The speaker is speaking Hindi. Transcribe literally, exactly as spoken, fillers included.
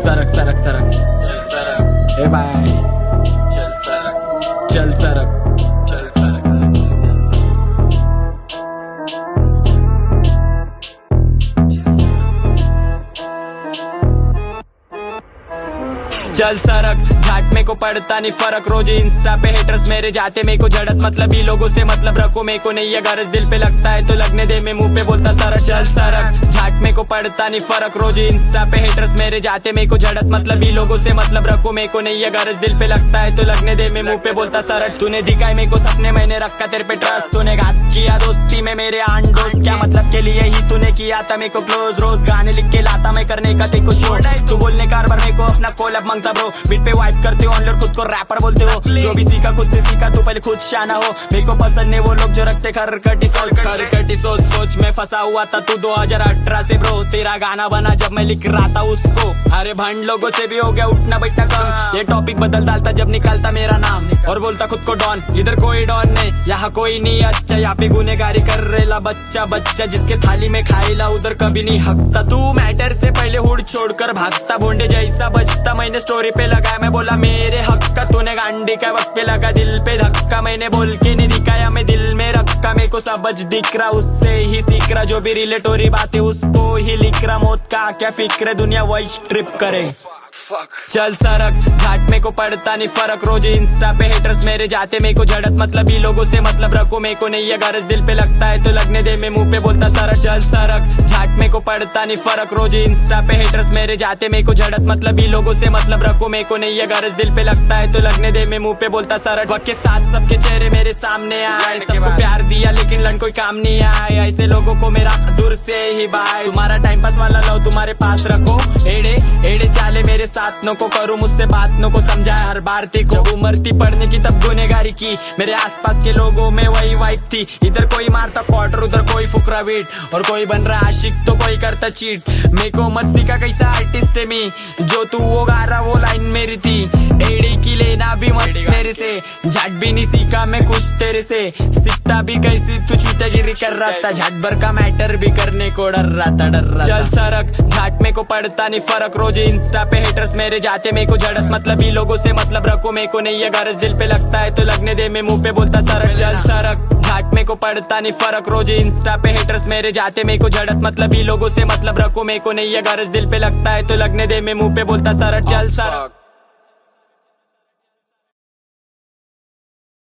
सरक सरक सरक चल सरक, ए भाई चल सरक, चल सरक चल सरक, चल सरक घाट में को पड़ता नहीं फर्क। रोज इंस्टा पे हेटर्स मेरे जाते मेरे को झड़त, मतलब ही लोगों से मतलब रखो मेरे को नहीं है गरज। दिल पे लगता है तो लगने दे, मैं मुंह पे बोलता सरक। चल सरक घाट में को पड़ता नहीं फर्क। रोज इंस्टा पे हेटर्स मेरे जाते मेरे को झड़त, मतलब ही लोगों से मतलब रखो मेरे को नहीं है गरज। दिल पे लगता है तो लगने दे, मैं मुंह पे बोलता सरक। तूने दिखाई मेरे को सपने, मैंने रखा तेरे पे ट्रस्ट। तूने घात किया दोस्ती में मेरे आंड दोस्त, क्या मतलब के लिए ही तूने किया था मेरे को क्लोज। रोज गाने लिख के लाता मैं करने का तेरे को शो, तू बोलने कार बार मेरे को अपना कोलैब मांगता ब्रो। बीट पे वाइप करते हो ऑनलाइन, खुद को रैपर बोलते हो। जो भी सीखा खुद से सीखा, तू पहले खुद शाना हो। मेरे को पसंद नहीं वो लोग जो रखते खरकटी सोच, खरकटी सोच। सोच में फंसा हुआ था तू दो हज़ार अठारह से ब्रो। तेरा गाना बना जब मैं लिख रहा था उसको। अरे भंड लोगों से भी हो गया उठना बैठना कम। ये टॉपिक बदल डालता जब निकालता मेरा नाम, और बोलता खुद को डॉन। इधर कोई डॉन नहीं, यहाँ कोई नहीं अच्छा। यहाँ पे गुनेगारी कर रेला बच्चा बच्चा, जिसके थाली में खाईला उधर कभी नहीं हकता। तू मैटर से पहले हुड छोड़कर भागता, भोंडे जैसा बचता। मैंने स्टोरी पे लगाया, मैं बोला मेरे हक का। तूने गांडी का वक्त पे लगा दिल पे धक्का, मैंने बोल के नहीं दिखाया मैं दिल में रखा। मेरे को सबज दिख रहा उससे ही सीख रहा, जो भी रिलेटोरी बातें उसको ही लिख रहा। मौत का क्या फिक्र, दुनिया वही ट्रिप करे। चल सरक घाट में को पड़ता नहीं फर्क। रोज इंस्टा पे हेटर्स मेरे जाते मेरे को झड़त, मतलब ही लोगों से मतलब रखो मेरे को नहीं है गरज। दिल पे लगता है तो लगने दे, मैं मुंह पे बोलता सरक। चल सरक घाट में को पड़ता नहीं फर्क। रोज इंस्टा पे हेटर्स मेरे जाते मेरे को झड़त, मतलब ही लोगों से मतलब रखो मेरे को नहीं है गरज। दिल पे लगता है तो लगने दे, मैं मुंह पे बोलता सरक। वक्त के साथ सबके चेहरे मेरे सामने आए, सबको प्यार दिया लेकिन लन कोई काम नहीं आए। ऐसे लोगों को मेरा दूर से ही बाय। तुम्हारा टाइम पास वाला लव तुम्हारे पास रखो। एड़े एड़े चाले मेरे साथ नो को करूँ, मुझसे बात नो को समझाया हर बार तेको। उम्र थी पढ़ने की तब गुनेगारी की, मेरे आसपास के लोगों में वही वाइब थी। इधर कोई मारता क्वार्टर, उधर कोई फुकरा वीट, और कोई बन रहा आशिक तो कोई करता चीट। मेरे को मत सीखा कैसा आर्टिस्ट है मी, जो तू वो गा रहा वो लाइन मेरी थी। एड़ी की लेना भी मत मेरे से, झट भी नहीं सीखा मैं कुछ तेरे से। सीखता भी कैसी तू चूतियागिरी कर रहा था, झट भर का मैटर भी करने को डर रहा था डर रहा। चल सरक घाट में को पड़ता नहीं फर्क। रोज इंस्टा पे हेटर्स मेरे जाते मेरे को झड़त, मतलब ही लोगों से मतलब रखो मेरे को नहीं है गरज। दिल पे लगता है तो लगने दे, मैं मुंह पे बोलता सरक। चल सरक घाट में को पड़ता नहीं फर्क। रोज इंस्टा पे हेटर्स मेरे जाते मेरे को झड़त, मतलब ही लोगों से मतलब रखो मेरे को नहीं है गरज। दिल पे लगता है तो लगने दे, मैं मुंह पे बोलता सरक। चल सरक।